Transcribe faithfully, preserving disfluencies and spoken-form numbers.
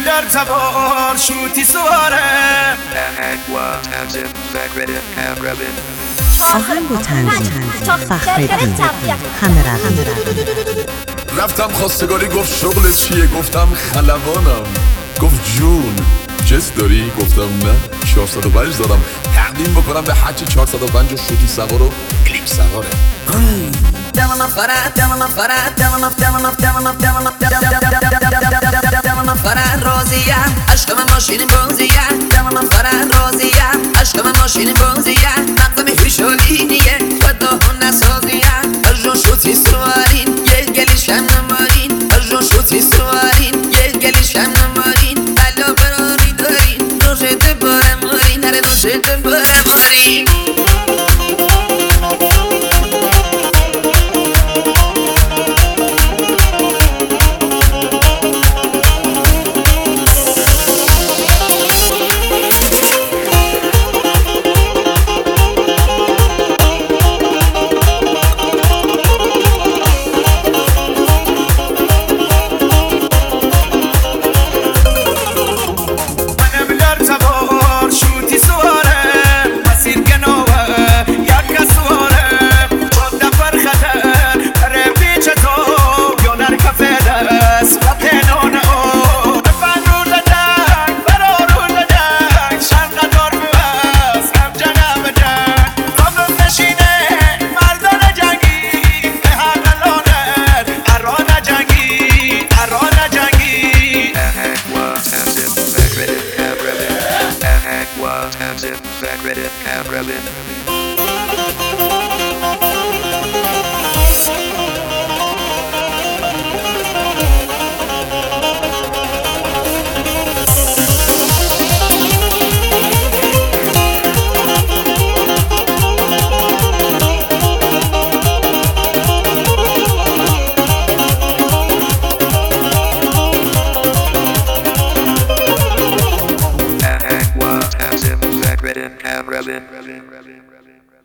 در تبار شوتی سواره آهنگ و تنظیم فخرالدین همه رقم. رفتم خواستگاری گفت شغلت چیه؟ گفتم خلبانم. گفت جون جس داری؟ گفتم نه چهارصد و پنج دارم تقدیم بکنم به حج چهارصد و پنج و شوتی سوار و کلیپ سواره. دلم فرات دلم فرات دلم دلم دلم دلم دلم فرات روزیه عشق من ماشین بازیه دلم فرات روزیه عشق من ماشین بازیه مغزم هیشولینیه و دهون نسازیه ارجو شوتی سوارین گل گلیش هم نمارین ارجو شوتی سوارین گل گلیش هم نمارین بلا براری دارین روشت باره مارین هر روشت باره مارین. Have Robin, Robin, Robin, Robin.